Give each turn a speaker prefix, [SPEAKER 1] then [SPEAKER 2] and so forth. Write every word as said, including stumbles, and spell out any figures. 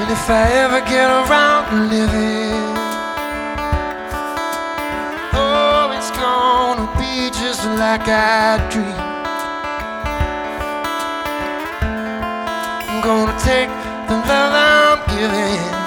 [SPEAKER 1] if I ever get around to living, oh, it's gonna be just like I dreamed. I'm gonna take the love I'm giving